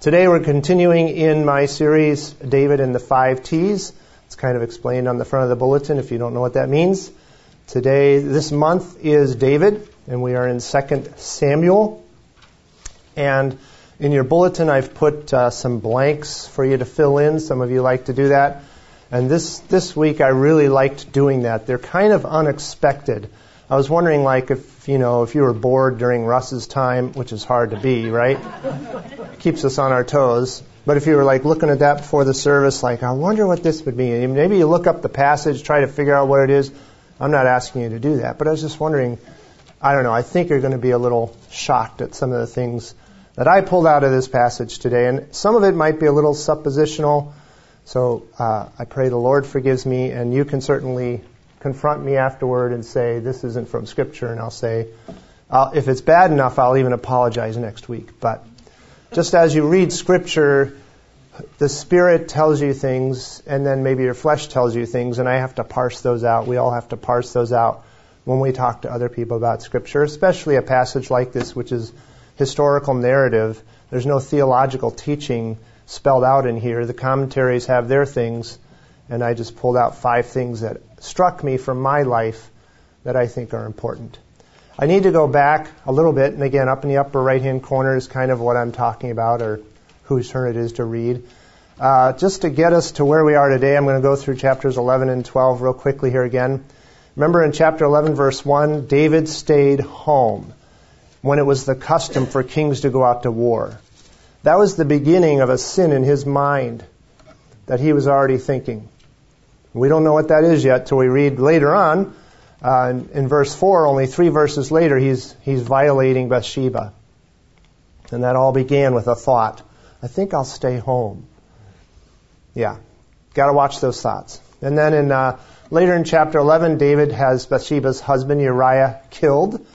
Today we're continuing in my series, David and the 5 T's. It's kind of explained on the front of the bulletin if you don't know what that means. This month is David, and we are in 2 Samuel. And in your bulletin I've put some blanks for you to fill in. Some of you like to do that. And this week I really liked doing that. They're kind of unexpected. I was wondering, if you were bored during Russ's time, which is hard to be, right? Keeps us on our toes. But if you were looking at that before the service, I wonder what this would mean. Maybe you look up the passage, try to figure out what it is. I'm not asking you to do that, but I was just wondering, I think you're going to be a little shocked at some of the things that I pulled out of this passage today. And some of it might be a little suppositional, so I pray the Lord forgives me, and you can certainly confront me afterward and say, this isn't from Scripture, and I'll say, if it's bad enough, I'll even apologize next week. But just as you read Scripture, the Spirit tells you things, and then maybe your flesh tells you things, and I have to parse those out. We all have to parse those out when we talk to other people about Scripture, especially a passage like this, which is historical narrative. There's no theological teaching spelled out in here. The commentaries have their things, and I just pulled out 5 things that struck me from my life that I think are important. I need to go back a little bit, and again, up in the upper right-hand corner is kind of what I'm talking about, or whose turn it is to read. Just to get us to where we are today, I'm going to go through chapters 11 and 12 real quickly here again. Remember in chapter 11, verse 1, David stayed home when it was the custom for kings to go out to war. That was the beginning of a sin in his mind that he was already thinking. We don't know what that is yet till we read later on. In verse 4, only 3 verses later, he's violating Bathsheba. And that all began with a thought. I think I'll stay home. Yeah, got to watch those thoughts. And then later in chapter 11, David has Bathsheba's husband Uriah killed.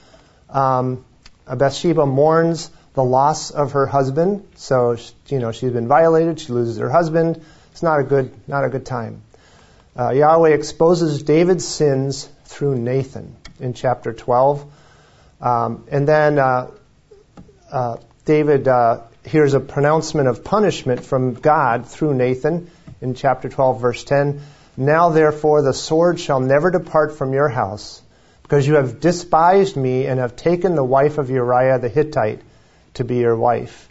Bathsheba mourns the loss of her husband. So, she's been violated. She loses her husband. It's not a good time. Yahweh exposes David's sins through Nathan in chapter 12. And then David hears a pronouncement of punishment from God through Nathan in chapter 12, verse 10. Now, therefore, the sword shall never depart from your house, because you have despised me and have taken the wife of Uriah the Hittite to be your wife.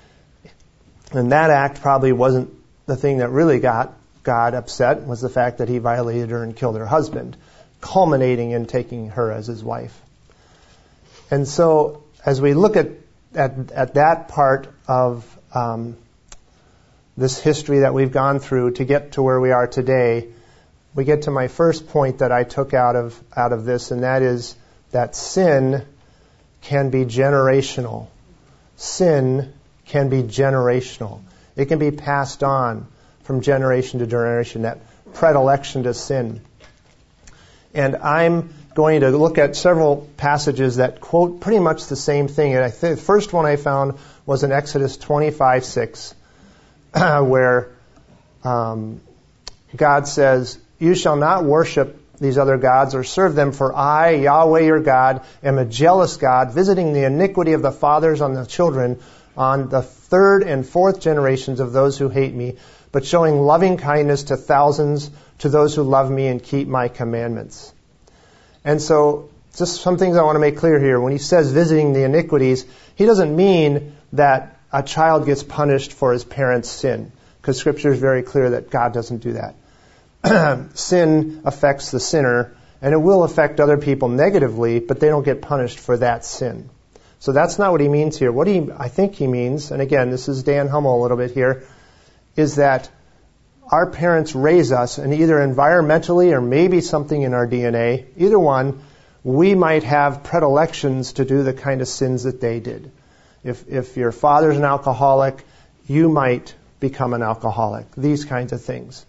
And that act probably wasn't the thing that really got God upset, was the fact that he violated her and killed her husband, culminating in taking her as his wife. And so, as we look at that part of this history that we've gone through to get to where we are today, we get to my first point that I took out of this, and that is that sin can be generational. Sin can be generational. It can be passed on from generation to generation, that predilection to sin. And I'm going to look at several passages that quote pretty much the same thing. And the first one I found was in Exodus 25:6, where God says, "You shall not worship these other gods or serve them, for I, Yahweh your God, am a jealous God, visiting the iniquity of the fathers on the children, on the 3rd and 4th generations of those who hate me, but showing loving kindness to thousands, to those who love me and keep my commandments." And so, just some things I want to make clear here. When he says visiting the iniquities, he doesn't mean that a child gets punished for his parents' sin, because Scripture is very clear that God doesn't do that. Sin affects the sinner, and it will affect other people negatively, but they don't get punished for that sin. So that's not what he means here. What I think he means, and again, this is Dan Hummel a little bit here, is that our parents raise us, and either environmentally or maybe something in our DNA, either one, we might have predilections to do the kind of sins that they did. If your father's an alcoholic, you might become an alcoholic. These kinds of things.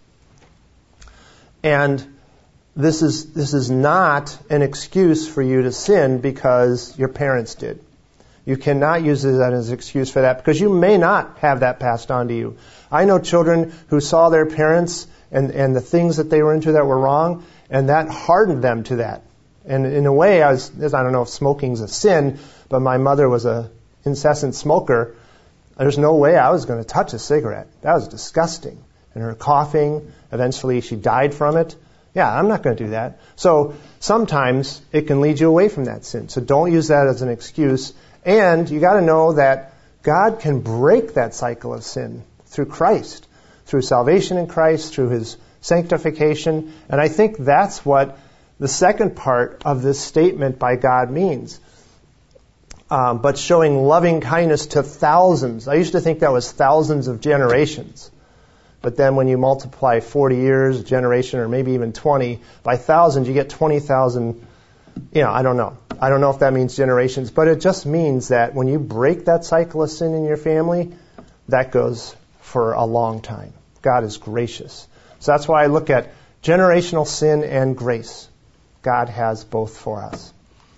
And this is not an excuse for you to sin because your parents did. You cannot use that as an excuse for that, because you may not have that passed on to you. I know children who saw their parents and the things that they were into that were wrong, and that hardened them to that. And in a way, I don't know if smoking's a sin, but my mother was a incessant smoker, There's no way I was going to touch a cigarette. That was disgusting. And her coughing, eventually she died from it. Yeah, I'm not going to do that. So sometimes it can lead you away from that sin. So don't use that as an excuse. And you got to know that God can break that cycle of sin through Christ, through salvation in Christ, through His sanctification. And I think that's what the second part of this statement by God means. But showing loving kindness to thousands. I used to think that was thousands of generations. But then when you multiply 40 years, a generation, or maybe even 20, by thousands, you get 20,000, I don't know. I don't know if that means generations, but it just means that when you break that cycle of sin in your family, that goes for a long time. God is gracious. So that's why I look at generational sin and grace. God has both for us.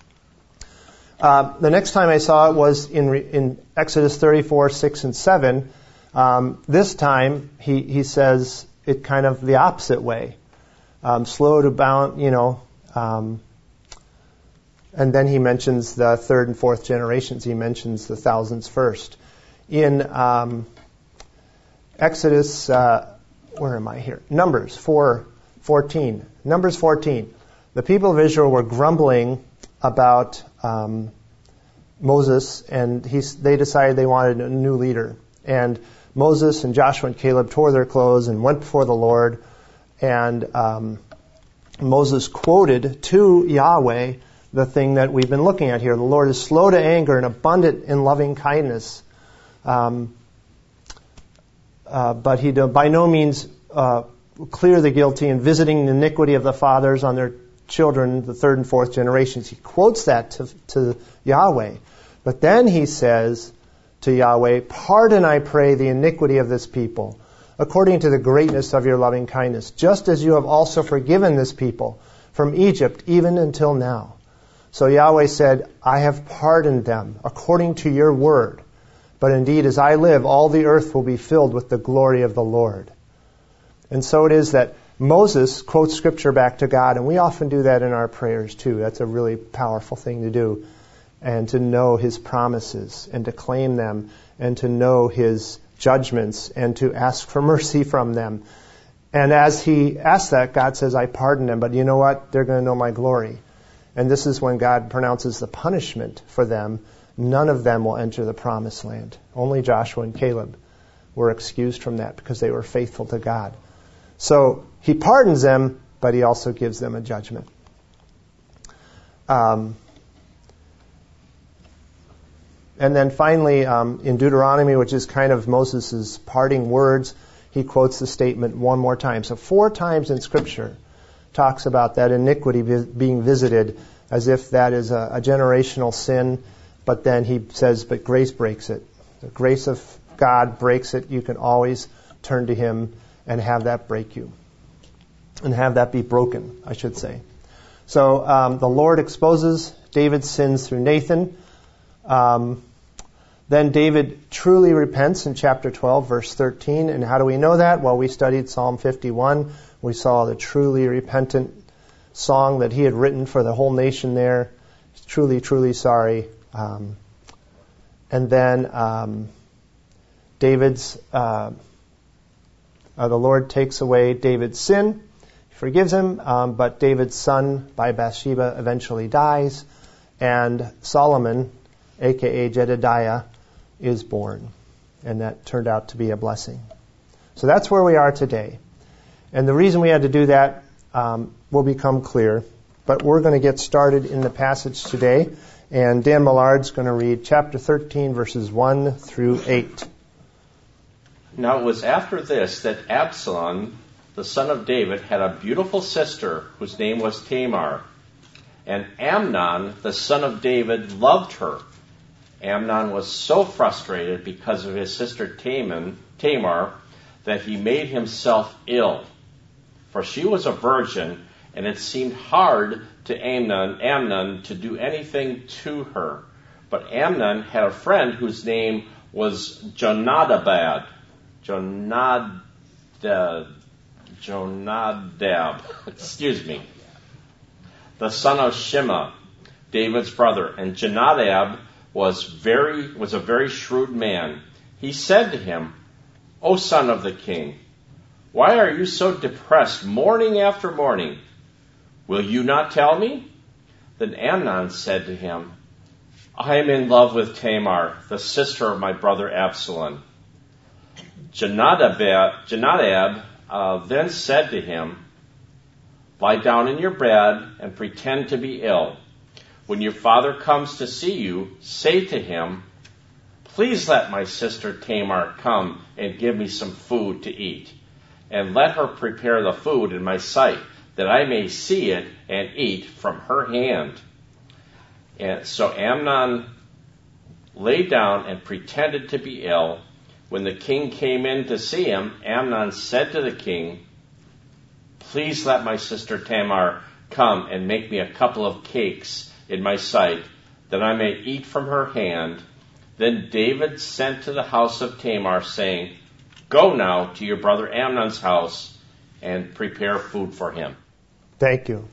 The next time I saw it was in Exodus 34, 6 and 7. This time, he says it kind of the opposite way. Slow to bound, and then he mentions the third and fourth generations. He mentions the thousands first. In Exodus, where am I here? Numbers 4:14. Numbers 14. The people of Israel were grumbling about Moses, and they decided they wanted a new leader. And Moses and Joshua and Caleb tore their clothes and went before the Lord. And Moses quoted to Yahweh the thing that we've been looking at here. The Lord is slow to anger and abundant in loving kindness. But He by no means clear the guilty and visiting the iniquity of the fathers on their children, the third and fourth generations. He quotes that to Yahweh. But then he says to Yahweh, pardon, I pray, the iniquity of this people, according to the greatness of your loving kindness, just as you have also forgiven this people from Egypt even until now. So Yahweh said, I have pardoned them according to your word. But indeed, as I live, all the earth will be filled with the glory of the Lord. And so it is that Moses quotes Scripture back to God, and we often do that in our prayers too. That's a really powerful thing to do, and to know His promises, and to claim them, and to know His judgments, and to ask for mercy from them. And as he asks that, God says, I pardon them, but you know what? They're going to know my glory. And this is when God pronounces the punishment for them. None of them will enter the promised land. Only Joshua and Caleb were excused from that because they were faithful to God. So He pardons them, but He also gives them a judgment. And then finally, in Deuteronomy, which is kind of Moses' parting words, he quotes the statement one more time. So 4 times in Scripture talks about that iniquity being visited as if that is a generational sin, but then he says, but grace breaks it. The grace of God breaks it. You can always turn to Him and have that break you. And have that be broken, I should say. So the Lord exposes David's sins through Nathan. Then David truly repents in chapter 12, verse 13. And how do we know that? Well, we studied Psalm 51. We saw the truly repentant song that he had written for the whole nation there. He's truly, truly sorry. And then David's... the Lord takes away David's sin. He forgives him, but David's son by Bathsheba eventually dies. And Solomon, a.k.a. Jedediah, is born. And that turned out to be a blessing. So that's where we are today. And the reason we had to do that will become clear. But we're going to get started in the passage today. And Dan Millard's going to read chapter 13, verses 1 through 8. Now it was after this that Absalom, the son of David, had a beautiful sister whose name was Tamar. And Amnon, the son of David, loved her. Amnon was so frustrated because of his sister Tamar that he made himself ill. For she was a virgin, and it seemed hard to Amnon to do anything to her. But Amnon had a friend whose name was Jonadab, the son of Shimea, David's brother. And Jonadab was a very shrewd man. He said to him, O son of the king, why are you so depressed morning after morning? Will you not tell me? Then Amnon said to him, I am in love with Tamar, the sister of my brother Absalom. Jonadab then said to him, Lie down in your bed and pretend to be ill. When your father comes to see you, say to him, Please let my sister Tamar come and give me some food to eat, and let her prepare the food in my sight, that I may see it and eat from her hand. And so Amnon lay down and pretended to be ill. When the king came in to see him, Amnon said to the king, Please let my sister Tamar come and make me a couple of cakes in my sight, that I may eat from her hand. Then David sent to the house of Tamar, saying, Go now to your brother Amnon's house and prepare food for him. Thank you.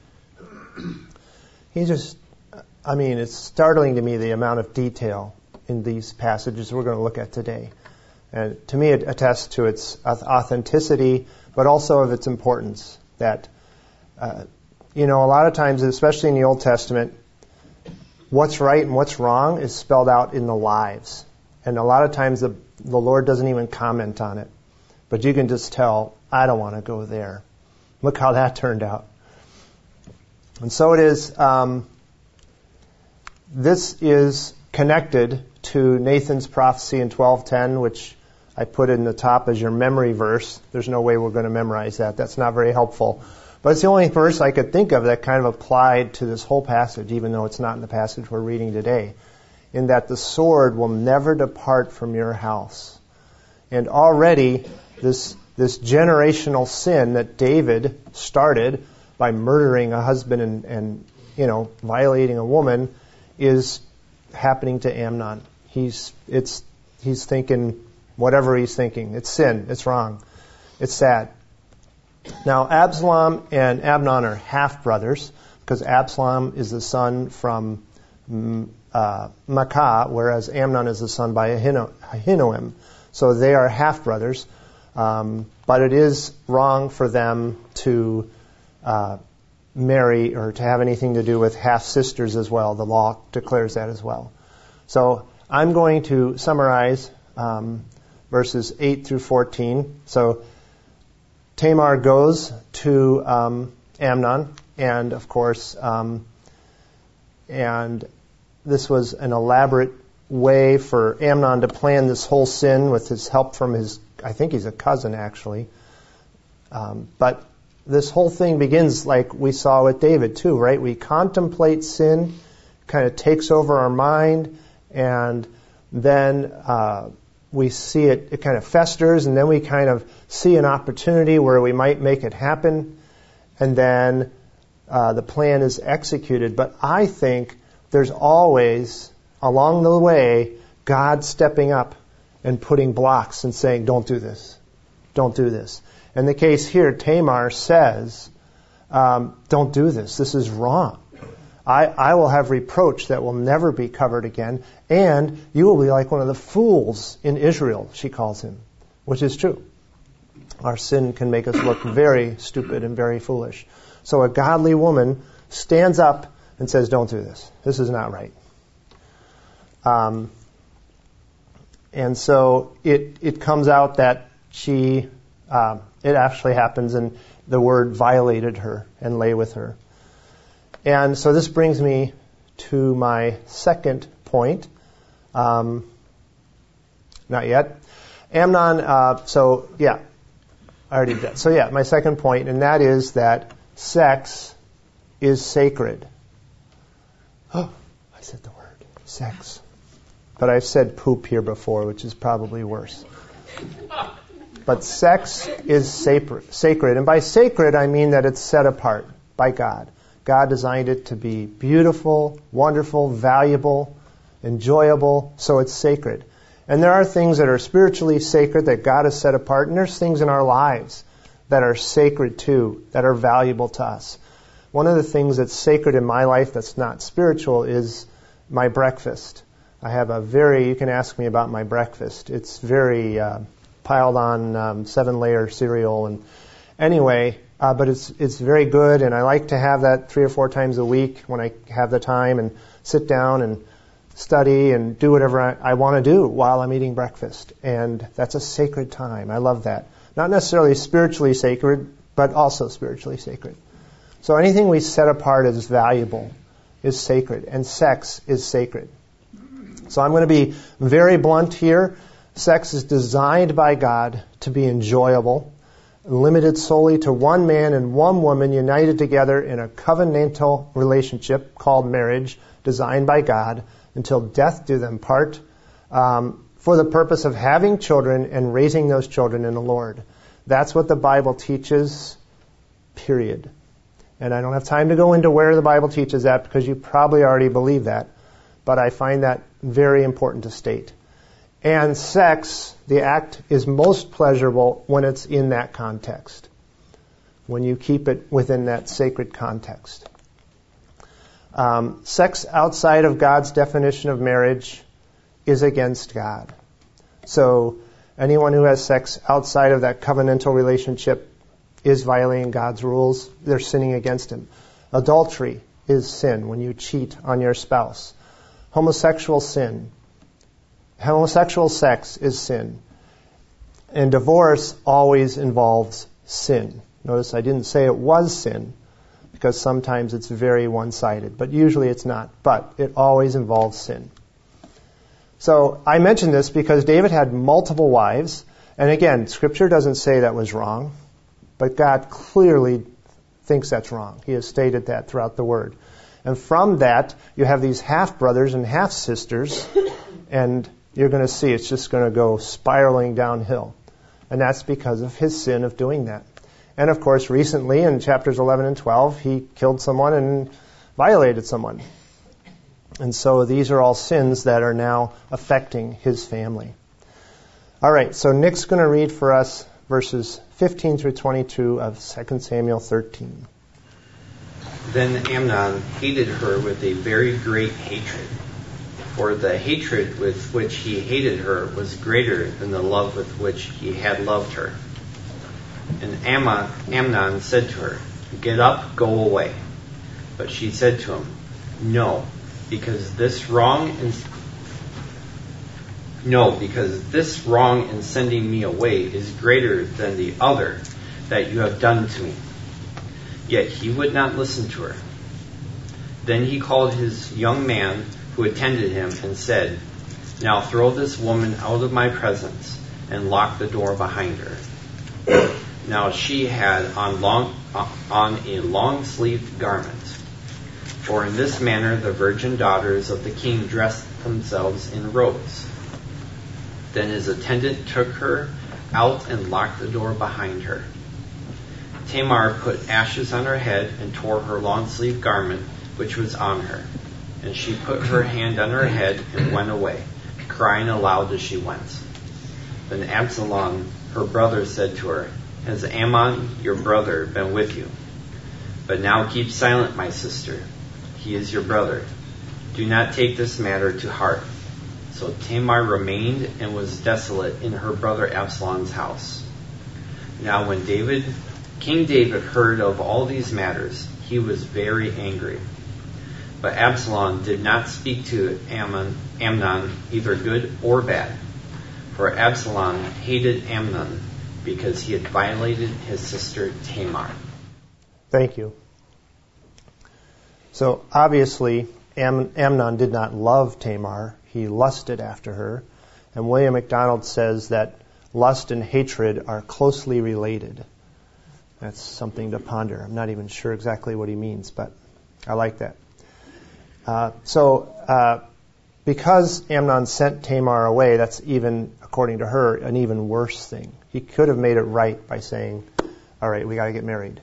It's startling to me the amount of detail in these passages we're going to look at today. And to me, it attests to its authenticity, but also of its importance. That, a lot of times, especially in the Old Testament, what's right and what's wrong is spelled out in the lives. And a lot of times the Lord doesn't even comment on it. But you can just tell, I don't want to go there. Look how that turned out. And so it is, this is connected to Nathan's prophecy in 12:10, which I put in the top as your memory verse. There's no way we're going to memorize that. That's not very helpful. But it's the only verse I could think of that kind of applied to this whole passage, even though it's not in the passage we're reading today, in that the sword will never depart from your house. And already this generational sin that David started by murdering a husband and violating a woman is happening to Amnon. He's thinking whatever he's thinking. It's sin. It's wrong. It's sad. Now, Absalom and Amnon are half-brothers, because Absalom is the son from Maacah, whereas Amnon is the son by Ahinoam. So they are half-brothers. But it is wrong for them to marry or to have anything to do with half-sisters as well. The law declares that as well. So I'm going to summarize verses 8 through 14. So Tamar goes to Amnon, and of course, and this was an elaborate way for Amnon to plan this whole sin with his help from I think he's a cousin actually. But this whole thing begins like we saw with David too, right? We contemplate sin, kind of takes over our mind, and then we see it kind of festers, and then we kind of see an opportunity where we might make it happen, and then the plan is executed. But I think there's always, along the way, God stepping up and putting blocks and saying, don't do this. Don't do this. In the case here, Tamar says, don't do this. This is wrong. I will have reproach that will never be covered again, and you will be like one of the fools in Israel, she calls him, which is true. Our sin can make us look very stupid and very foolish. So a godly woman stands up and says, don't do this. This is not right. And so it comes out that it actually happens, and the word violated her and lay with her. And so this brings me to my second point. Not yet. Amnon, I already did that. So my second point, and that is that sex is sacred. Oh, I said the word, sex. But I've said poop here before, which is probably worse. But sex is sacred. And by sacred, I mean that it's set apart by God. God designed it to be beautiful, wonderful, valuable, enjoyable, so it's sacred. And there are things that are spiritually sacred that God has set apart, and there's things in our lives that are sacred too, that are valuable to us. One of the things that's sacred in my life that's not spiritual is my breakfast. I have you can ask me about my breakfast. It's very piled on 7-layer cereal. And anyway, but it's very good, and I like to have that 3 or 4 times a week when I have the time and sit down and study and do whatever I want to do while I'm eating breakfast. And that's a sacred time. I love that. Not necessarily spiritually sacred, but also spiritually sacred. So anything we set apart as valuable is sacred, and sex is sacred. So I'm going to be very blunt here. Sex is designed by God to be enjoyable, limited solely to one man and one woman united together in a covenantal relationship called marriage, designed by God until death do them part, for the purpose of having children and raising those children in the Lord. That's what the Bible teaches, period. And I don't have time to go into where the Bible teaches that because you probably already believe that. But I find that very important to state. And sex, the act, is most pleasurable when it's in that context, when you keep it within that sacred context. Sex outside of God's definition of marriage is against God. So anyone who has sex outside of that covenantal relationship is violating God's rules. They're sinning against Him. Adultery is sin when you cheat on your spouse. Homosexual sex is sin. And divorce always involves sin. Notice I didn't say it was sin, because sometimes it's very one-sided, but usually it's not. But it always involves sin. So I mention this because David had multiple wives, and again, Scripture doesn't say that was wrong, but God clearly thinks that's wrong. He has stated that throughout the Word. And from that, you have these half-brothers and half-sisters, and you're going to see it's just going to go spiraling downhill. And that's because of his sin of doing that. And of course, recently in chapters 11 and 12, he killed someone and violated someone. And so these are all sins that are now affecting his family. All right, so Nick's going to read for us verses 15 through 22 of 2 Samuel 13. Then Amnon hated her with a very great hatred, for the hatred with which he hated her was greater than the love with which he had loved her. And Amnon said to her, "Get up, go away." But she said to him, No, because this wrong in sending me away is greater than the other that you have done to me." Yet he would not listen to her. Then he called his young man who attended him and said, "Now throw this woman out of my presence and lock the door behind her." Now she had on a long-sleeved garment. For in this manner the virgin daughters of the king dressed themselves in robes. Then his attendant took her out and locked the door behind her. Tamar put ashes on her head and tore her long-sleeved garment which was on her. And she put her hand on her head and went away, crying aloud as she went. Then Absalom, her brother, said to her, "Has Ammon, your brother, been with you? But now keep silent, my sister. He is your brother. Do not take this matter to heart." So Tamar remained and was desolate in her brother Absalom's house. Now when King David heard of all these matters, he was very angry. But Absalom did not speak to Amnon either good or bad, for Absalom hated Amnon because he had violated his sister Tamar. Thank you. So obviously, Amnon did not love Tamar. He lusted after her. And William MacDonald says that lust and hatred are closely related. That's something to ponder. I'm not even sure exactly what he means, but I like that. Because Amnon sent Tamar away, that's even, according to her, an even worse thing. He could have made it right by saying, all right, we got to get married.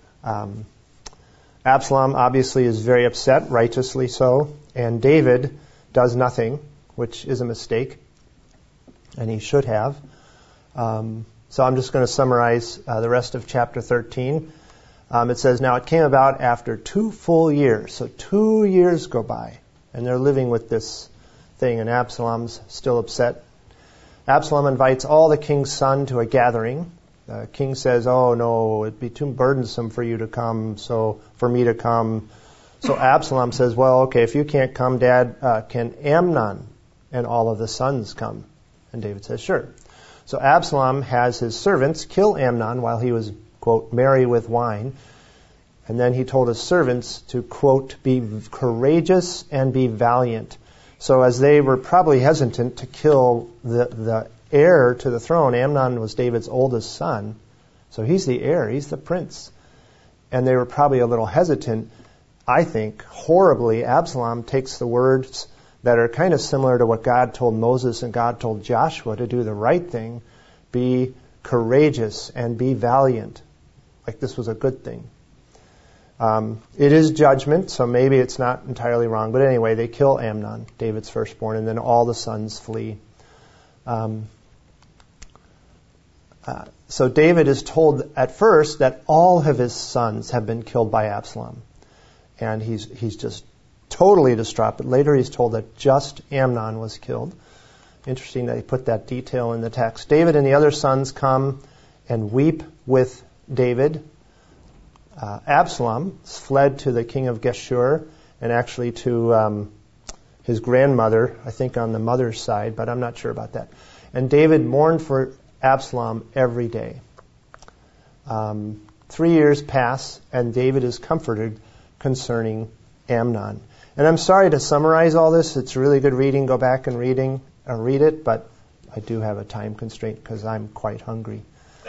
Absalom obviously is very upset, righteously so, and David does nothing, which is a mistake, and he should have. So I'm just going to summarize the rest of chapter 13. It says, "Now it came about after 2 full years." So 2 years go by, and they're living with this thing, and Absalom's still upset. Absalom invites all the king's sons to a gathering. The king says, "Oh no, it'd be too burdensome for you to come, so for me to come." So Absalom says, "Well, okay, if you can't come, Dad, can Amnon and all of the sons come?" And David says, "Sure." So Absalom has his servants kill Amnon while he was, quote, merry with wine. And then he told his servants to, quote, be courageous and be valiant. So as they were probably hesitant to kill the heir to the throne, Amnon was David's oldest son. So he's the heir, he's the prince. And they were probably a little hesitant. I think, horribly, Absalom takes the words that are kind of similar to what God told Moses and God told Joshua to do the right thing. Be courageous and be valiant. Like this was a good thing. It is judgment, so maybe it's not entirely wrong. But anyway, they kill Amnon, David's firstborn, and then all the sons flee. So David is told at first that all of his sons have been killed by Absalom. And he's just totally distraught. But later he's told that just Amnon was killed. Interesting that he put that detail in the text. David and the other sons come and weep with David. Absalom fled to the king of Geshur and actually to his grandmother, I think on the mother's side, but I'm not sure about that. And David mourned for Absalom every day. 3 years pass, and David is comforted concerning Amnon. And I'm sorry to summarize all this. It's really good reading. Go back and read it, but I do have a time constraint because I'm quite hungry.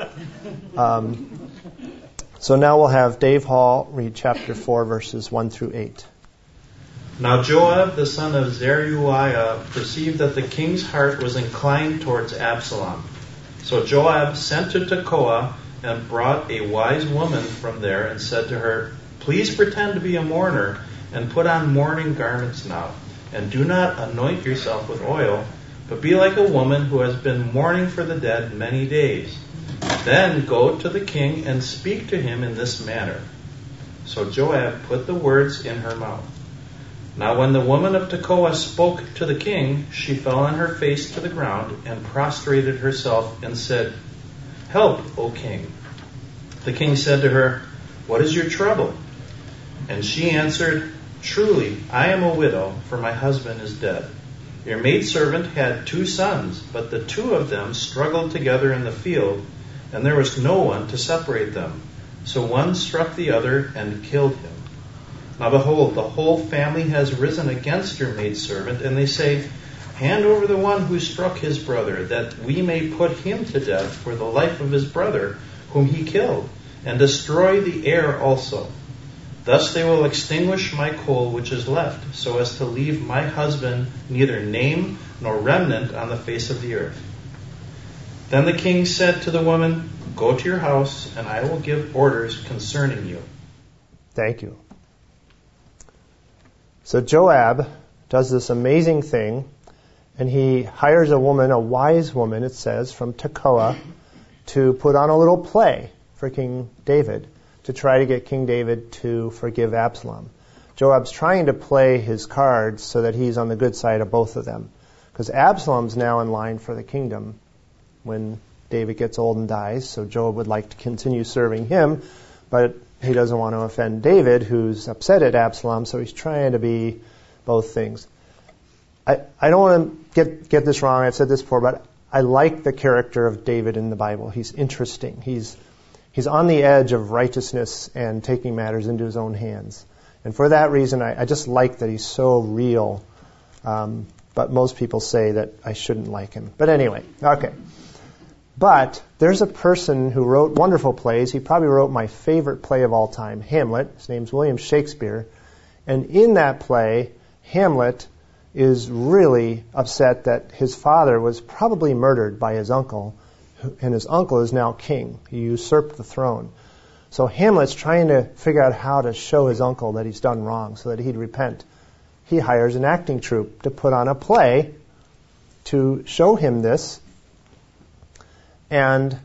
So now we'll have Dave Hall read chapter 4, verses 1 through 8. Now Joab, the son of Zeruiah, perceived that the king's heart was inclined towards Absalom. So Joab sent to Tekoa and brought a wise woman from there and said to her, "Please pretend to be a mourner and put on mourning garments now, and do not anoint yourself with oil, but be like a woman who has been mourning for the dead many days. Then go to the king and speak to him in this manner." So Joab put the words in her mouth. Now when the woman of Tekoa spoke to the king, she fell on her face to the ground and prostrated herself and said, "Help, O king." The king said to her, "What is your trouble?" And she answered, "Truly, I am a widow, for my husband is dead. Your maidservant had 2 sons, but the 2 of them struggled together in the field, and there was no one to separate them. So one struck the other and killed him. Now behold, the whole family has risen against your maidservant, and they say, 'Hand over the one who struck his brother, that we may put him to death for the life of his brother, whom he killed, and destroy the heir also. Thus they will extinguish my coal which is left, so as to leave my husband neither name nor remnant on the face of the earth.' Then the king said to the woman, 'Go to your house, and I will give orders concerning you.'" Thank you. So Joab does this amazing thing, and he hires a woman, a wise woman, it says, from Tekoa, to put on a little play for King David, to try to get King David to forgive Absalom. Joab's trying to play his cards so that he's on the good side of both of them, because Absalom's now in line for the kingdom when David gets old and dies, so Joab would like to continue serving him, but he doesn't want to offend David, who's upset at Absalom, so he's trying to be both things. I don't want to get this wrong, I've said this before, but I like the character of David in the Bible. He's interesting. He's on the edge of righteousness and taking matters into his own hands. And for that reason, I just like that he's so real. But most people say that I shouldn't like him. But anyway, okay. But there's a person who wrote wonderful plays. He probably wrote my favorite play of all time, Hamlet. His name's William Shakespeare. And in that play, Hamlet is really upset that his father was probably murdered by his uncle, and his uncle is now king. He usurped the throne. So Hamlet's trying to figure out how to show his uncle that he's done wrong so that he'd repent. He hires an acting troupe to put on a play to show him this. And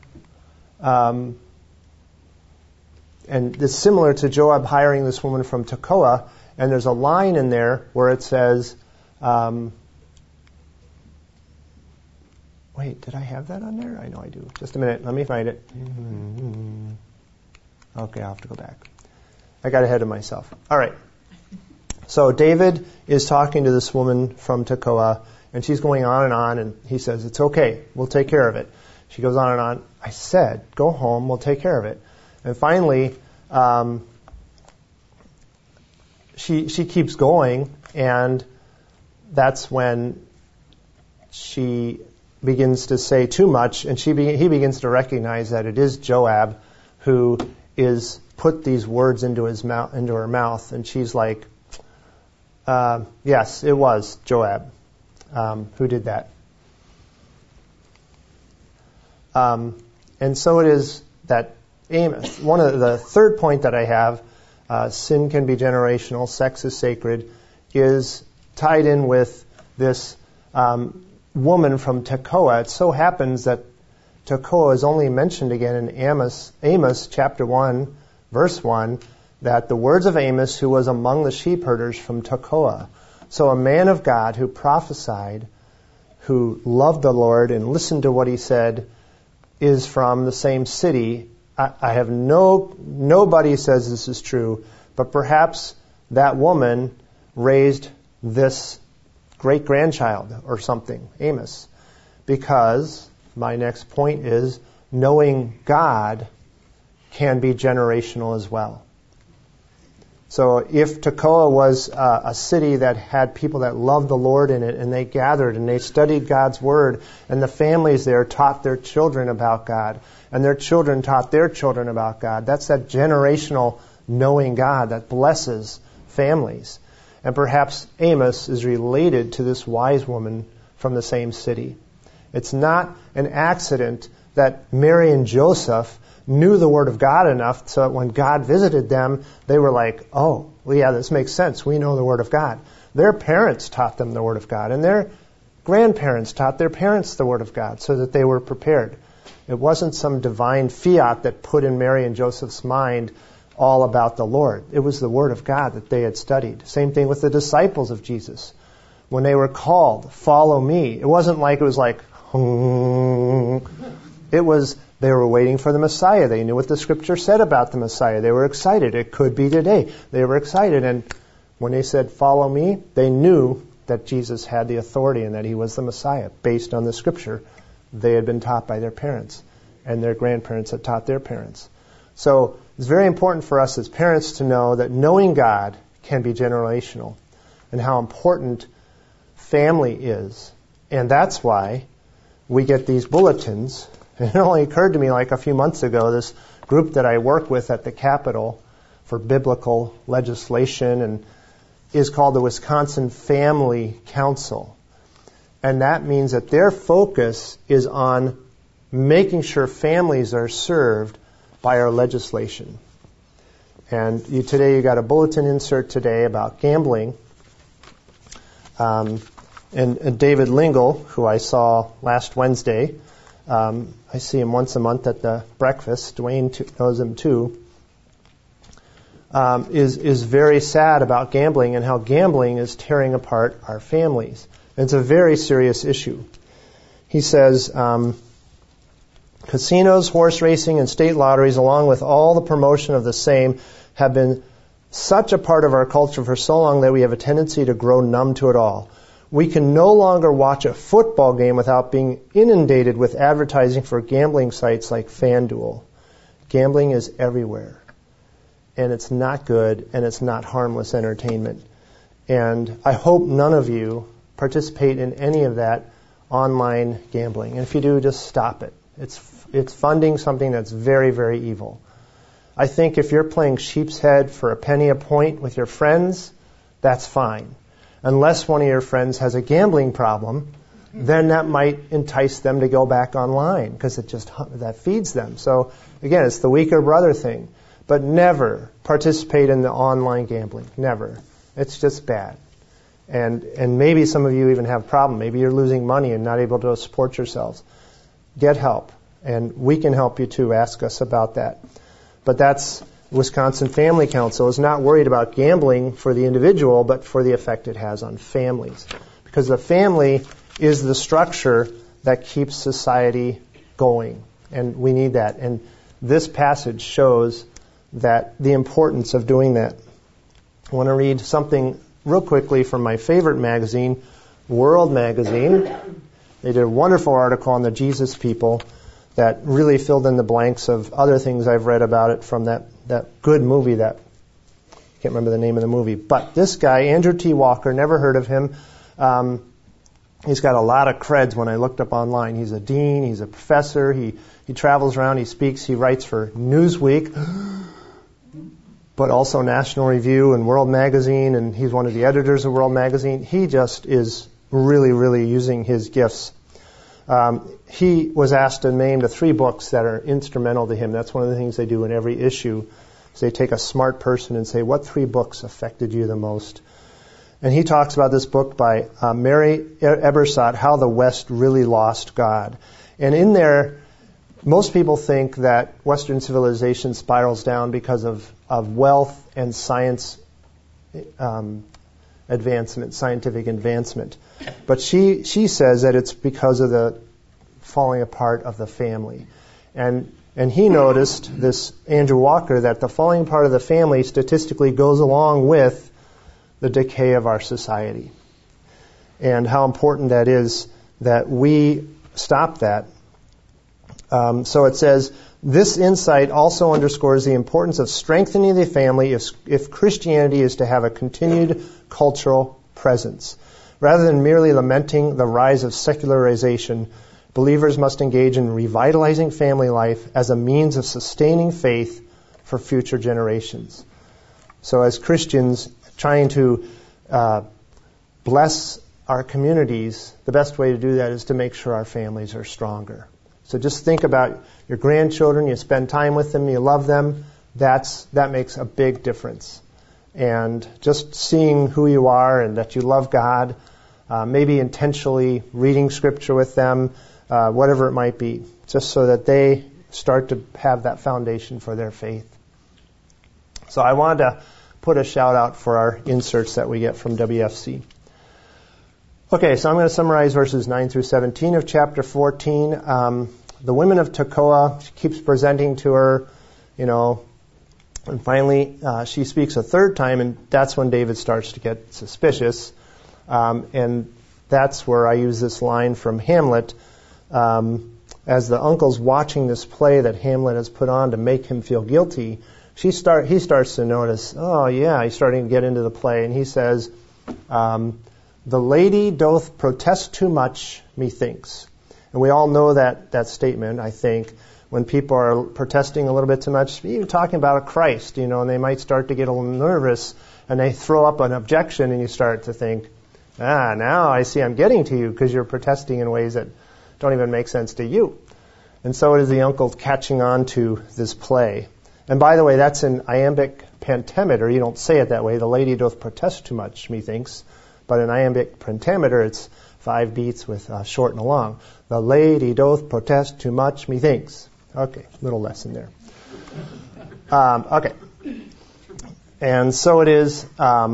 it's similar to Joab hiring this woman from Tekoa. And there's a line in there where it says, Wait, did I have that on there? I know I do. Just a minute. Let me find it. Okay, I'll have to go back. I got ahead of myself. All right. So David is talking to this woman from Tekoa, and she's going on, and he says, it's okay. We'll take care of it. She goes on and on. I said, go home. We'll take care of it. And finally, she keeps going, and that's when she begins to say too much, and he begins to recognize that it is Joab who is put these words into her mouth, and she's like, yes, it was Joab who did that. And so it is that Amos, one of the third point that I have, sin can be generational, sex is sacred, is tied in with this woman from Tekoa. It so happens that Tekoa is only mentioned again in Amos chapter 1, verse 1, that the words of Amos, who was among the sheep herders from Tekoa. So a man of God who prophesied, who loved the Lord and listened to what he said, is from the same city. I have nobody says this is true, but perhaps that woman raised this great-grandchild or something, Amos, because my next point is knowing God can be generational as well. So if Tekoa was a city that had people that loved the Lord in it, and they gathered and they studied God's Word, and the families there taught their children about God, and their children taught their children about God, that's that generational knowing God that blesses families. And perhaps Amos is related to this wise woman from the same city. It's not an accident that Mary and Joseph knew the Word of God enough so that when God visited them, they were like, oh, well, yeah, this makes sense. We know the Word of God. Their parents taught them the Word of God, and their grandparents taught their parents the Word of God so that they were prepared. It wasn't some divine fiat that put in Mary and Joseph's mind all about the Lord. It was the Word of God that they had studied. Same thing with the disciples of Jesus. When they were called, follow me, it wasn't like it was like, it was, they were waiting for the Messiah. They knew what the Scripture said about the Messiah. They were excited. It could be today. They were excited. And when they said, follow me, they knew that Jesus had the authority and that he was the Messiah based on the Scripture they had been taught by their parents. And their grandparents had taught their parents. So it's very important for us as parents to know that knowing God can be generational and how important family is. And that's why we get these bulletins. And it only occurred to me like a few months ago, this group that I work with at the Capitol for biblical legislation and is called the Wisconsin Family Council. And that means that their focus is on making sure families are served by our legislation. And today you got a bulletin insert today about gambling. And David Lingle, who I saw last Wednesday, I see him once a month at the breakfast. Dwayne knows him too. Is very sad about gambling and how gambling is tearing apart our families. It's a very serious issue. He says, casinos, horse racing, and state lotteries, along with all the promotion of the same, have been such a part of our culture for so long that we have a tendency to grow numb to it all. We can no longer watch a football game without being inundated with advertising for gambling sites like FanDuel. Gambling is everywhere. And it's not good, and it's not harmless entertainment. And I hope none of you participate in any of that online gambling. And if you do, just stop it. It's funding something that's very, very evil. I think if you're playing sheep's head for a penny a point with your friends, that's fine. Unless one of your friends has a gambling problem, then that might entice them to go back online because that feeds them. So again, it's the weaker brother thing. But never participate in the online gambling. Never. It's just bad. And maybe some of you even have a problem. Maybe you're losing money and not able to support yourselves. Get help. And we can help you too. Ask us about that. But that's Wisconsin Family Council is not worried about gambling for the individual, but for the effect it has on families. Because the family is the structure that keeps society going. And we need that. And this passage shows that the importance of doing that. I want to read something real quickly from my favorite magazine, World Magazine. They did a wonderful article on the Jesus people that really filled in the blanks of other things I've read about it from that good movie that I can't remember the name of the movie. But this guy, Andrew T. Walker, never heard of him. He's got a lot of creds when I looked up online. He's a dean, he's a professor, he travels around, he speaks, he writes for Newsweek, but also National Review and World Magazine, and he's one of the editors of World Magazine. He just is really, really using his gifts. He was asked to name the 3 books that are instrumental to him. That's one of the things they do in every issue. So they take a smart person and say, what 3 books affected you the most? And he talks about this book by Mary Eberstadt, How the West Really Lost God. And in there, most people think that Western civilization spirals down because of wealth and science advancement, scientific advancement. But she says that it's because of the falling apart of the family. And he noticed, this Andrew Walker, that the falling apart of the family statistically goes along with the decay of our society. And how important that is that we stop that. So it says, this insight also underscores the importance of strengthening the family if Christianity is to have a continued cultural presence. Rather than merely lamenting the rise of secularization, believers must engage in revitalizing family life as a means of sustaining faith for future generations. So as Christians trying to bless our communities, the best way to do that is to make sure our families are stronger. So just think about your grandchildren, you spend time with them, you love them, that makes a big difference. And just seeing who you are and that you love God, maybe intentionally reading Scripture with them, whatever it might be, just so that they start to have that foundation for their faith. So I wanted to put a shout out for our inserts that we get from WFC. Okay, so I'm going to summarize verses 9 through 17 of chapter 14. The women of Tekoa, she keeps presenting to her, and finally she speaks a third time, and that's when David starts to get suspicious. And that's where I use this line from Hamlet. As the uncle's watching this play that Hamlet has put on to make him feel guilty, he starts to notice, oh yeah, he's starting to get into the play, and he says, the lady doth protest too much, methinks. And we all know that statement, I think, when people are protesting a little bit too much, even talking about a Christ, and they might start to get a little nervous, and they throw up an objection, and you start to think, now I see I'm getting to you, because you're protesting in ways that don't even make sense to you. And so it is the uncle catching on to this play. And by the way, that's an iambic pentameter. You don't say it that way. The lady doth protest too much, methinks. But in iambic pentameter, it's 5 beats with short and a long. The lady doth protest too much, methinks. Okay, little lesson there. Okay. And so it is,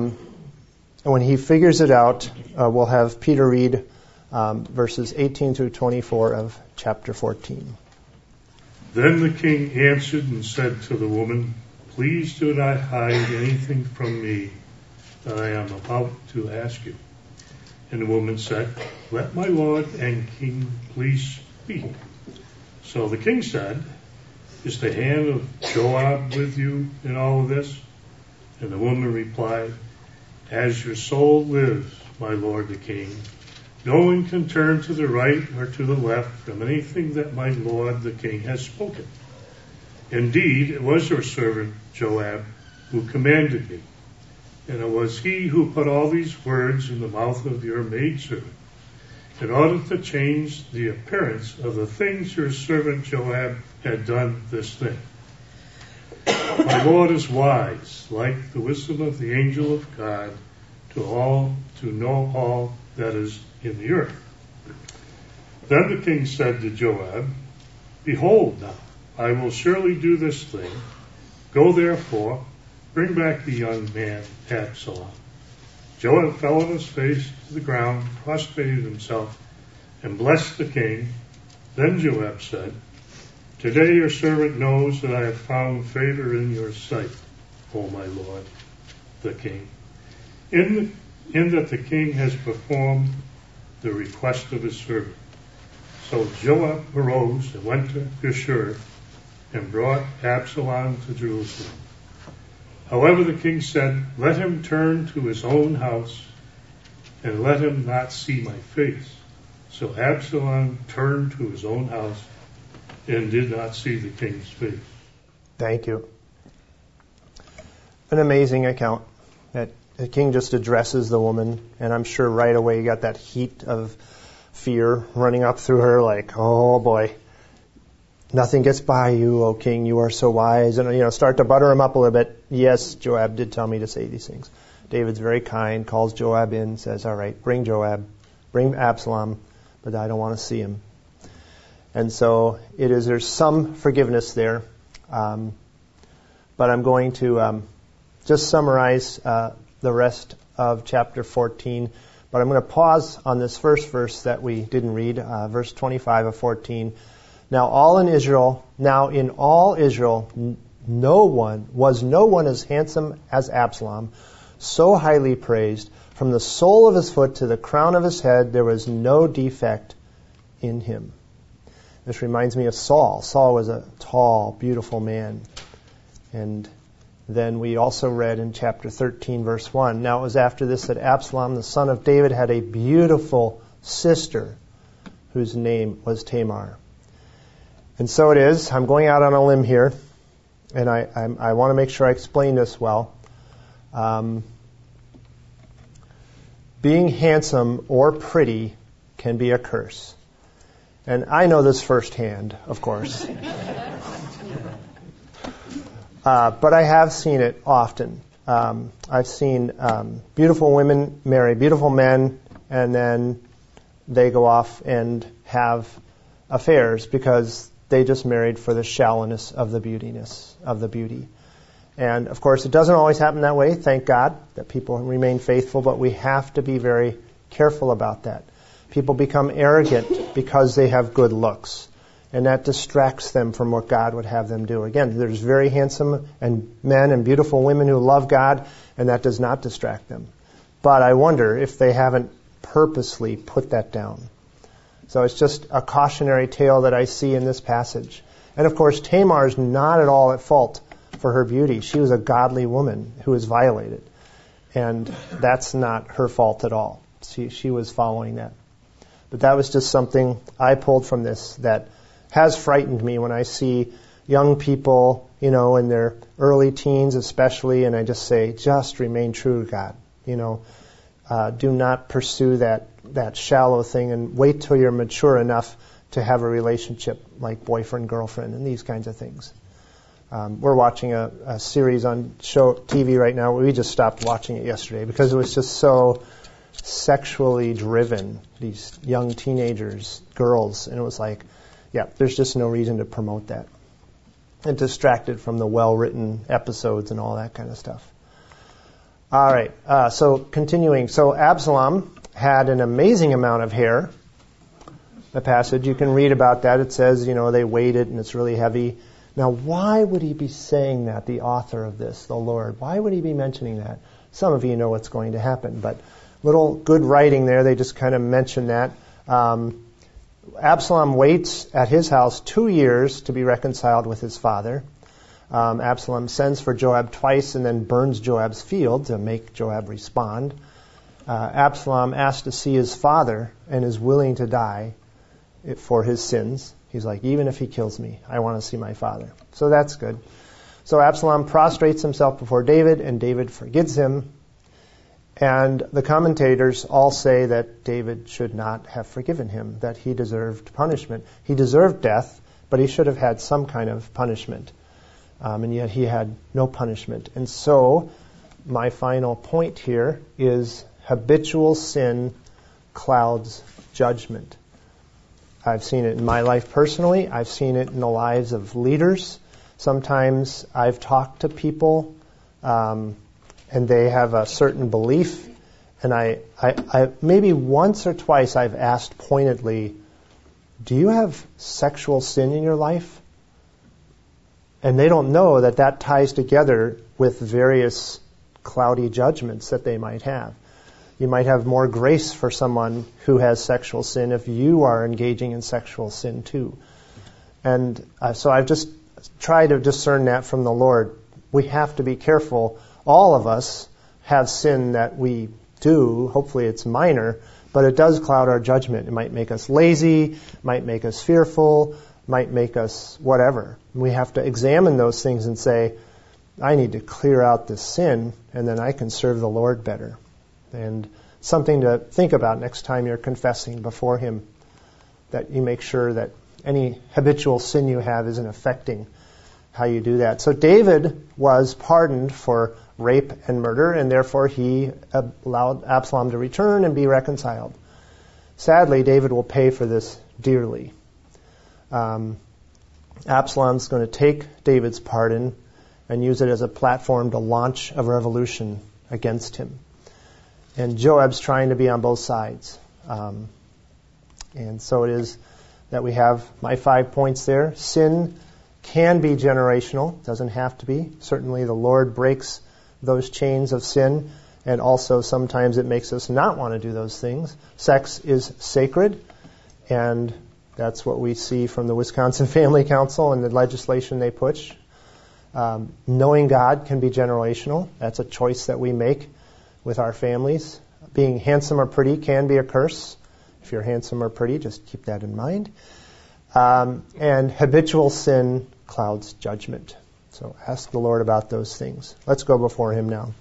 when he figures it out, we'll have Peter read verses 18 through 24 of chapter 14. Then the king answered and said to the woman, please do not hide anything from me that I am about to ask you. And the woman said, let my lord and king please speak. So the king said, is the hand of Joab with you in all of this? And the woman replied, as your soul lives, my lord the king, no one can turn to the right or to the left from anything that my lord the king has spoken. Indeed, it was your servant Joab who commanded me, and it was he who put all these words in the mouth of your maidservant, in order to change the appearance of the things your servant Joab had done this thing. My Lord is wise, like the wisdom of the angel of God, to know all that is in the earth. Then the king said to Joab, behold now, I will surely do this thing. Go therefore, bring back the young man Absalom. Joab fell on his face to the ground, prostrated himself, and blessed the king. Then Joab said, "Today your servant knows that I have found favor in your sight, O my lord, the king, in that the king has performed the request of his servant." So Joab arose and went to Geshur and brought Absalom to Jerusalem. However, the king said, "Let him turn to his own house and let him not see my face." So Absalom turned to his own house and did not see the king's face. Thank you. An amazing account that the king just addresses the woman, and I'm sure right away you got that heat of fear running up through her, like, oh boy, nothing gets by you, O king, you are so wise, and start to butter him up a little bit. Yes, Joab did tell me to say these things. David's very kind, calls Joab in, says, all right, bring Absalom, but I don't want to see him. And so there's some forgiveness there, but I'm going to just summarize the rest of chapter 14. But I'm going to pause on this first verse that we didn't read, verse 25 of 14. Now in all Israel, no one as handsome as Absalom, so highly praised. From the sole of his foot to the crown of his head, there was no defect in him. This reminds me of Saul. Saul was a tall, beautiful man. And then we also read in chapter 13, verse 1, now it was after this that Absalom, the son of David, had a beautiful sister whose name was Tamar. And so it is. I'm going out on a limb here, and I want to make sure I explain this well. Being handsome or pretty can be a curse. And I know this firsthand, of course. But I have seen it often. I've seen beautiful women marry beautiful men, and then they go off and have affairs because they just married for the shallowness of the beauty. And of course, it doesn't always happen that way. Thank God that people remain faithful, but we have to be very careful about that. People become arrogant because they have good looks, and that distracts them from what God would have them do. Again, there's very handsome men and beautiful women who love God, and that does not distract them. But I wonder if they haven't purposely put that down. So it's just a cautionary tale that I see in this passage. And of course, Tamar is not at all at fault for her beauty. She was a godly woman who was violated. And that's not her fault at all. She was following that. But that was just something I pulled from this that has frightened me when I see young people, in their early teens especially, and I just say, just remain true to God. Do not pursue that shallow thing, and wait till you're mature enough to have a relationship like boyfriend-girlfriend and these kinds of things. We're watching a series on TV right now. We just stopped watching it yesterday because it was just so sexually driven, these young teenagers, girls, and it was like, there's just no reason to promote that. And distracted from the well-written episodes and all that kind of stuff. All right, so continuing. So Absalom had an amazing amount of hair. The passage, you can read about that. It says, they weighed it and it's really heavy. Now, why would he be saying that, the author of this, the Lord? Why would he be mentioning that? Some of you know what's going to happen, but little good writing there. They just kind of mention that. Absalom waits at his house 2 years to be reconciled with his father. Absalom sends for Joab twice and then burns Joab's field to make Joab respond. Absalom asks to see his father and is willing to die for his sins. He's like, even if he kills me, I want to see my father. So that's good. So Absalom prostrates himself before David, and David forgives him. And the commentators all say that David should not have forgiven him, that he deserved punishment. He deserved death, but he should have had some kind of punishment. And yet he had no punishment. And so my final point here is habitual sin clouds judgment. I've seen it in my life personally. I've seen it in the lives of leaders. Sometimes I've talked to people and they have a certain belief, And I maybe once or twice I've asked pointedly, do you have sexual sin in your life? And they don't know that that ties together with various cloudy judgments that they might have. You might have more grace for someone who has sexual sin if you are engaging in sexual sin too. And so I've just tried to discern that from the Lord. We have to be careful. All of us have sin that we do. Hopefully it's minor, but it does cloud our judgment. It might make us lazy, might make us fearful, might make us whatever. We have to examine those things and say, I need to clear out this sin, and then I can serve the Lord better. And something to think about next time you're confessing before Him, that you make sure that any habitual sin you have isn't affecting how you do that. So David was pardoned for rape and murder, and therefore he allowed Absalom to return and be reconciled. Sadly, David will pay for this dearly. Absalom's going to take David's pardon and use it as a platform to launch a revolution against him. And Joab's trying to be on both sides. And so it is that we have my 5 points there. Sin can be generational, doesn't have to be. Certainly the Lord breaks those chains of sin, and also sometimes it makes us not want to do those things. Sex is sacred, and that's what we see from the Wisconsin Family Council and the legislation they push. Knowing God can be generational. That's a choice that we make with our families. Being handsome or pretty can be a curse. If you're handsome or pretty, just keep that in mind. And habitual sin clouds judgment. So ask the Lord about those things. Let's go before Him now.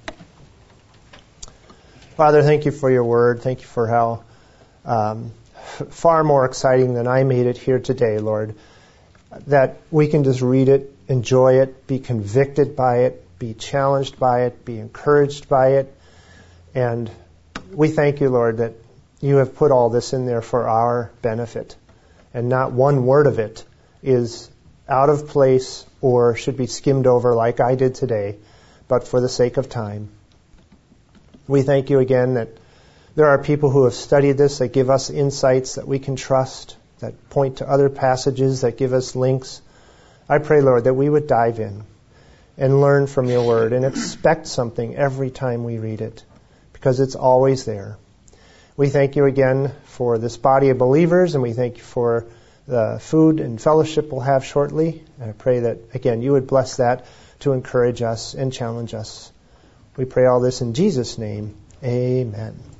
Father, thank you for your word. Thank you for how far more exciting than I made it here today, Lord, that we can just read it, enjoy it, be convicted by it, be challenged by it, be encouraged by it. And we thank you, Lord, that you have put all this in there for our benefit. And not one word of it is out of place or should be skimmed over like I did today, but for the sake of time. We thank you again that there are people who have studied this, that give us insights that we can trust, that point to other passages, that give us links. I pray, Lord, that we would dive in and learn from your word and expect something every time we read it, because it's always there. We thank you again for this body of believers, and we thank you for the food and fellowship we'll have shortly. And I pray that, again, you would bless that to encourage us and challenge us. We pray all this in Jesus' name. Amen.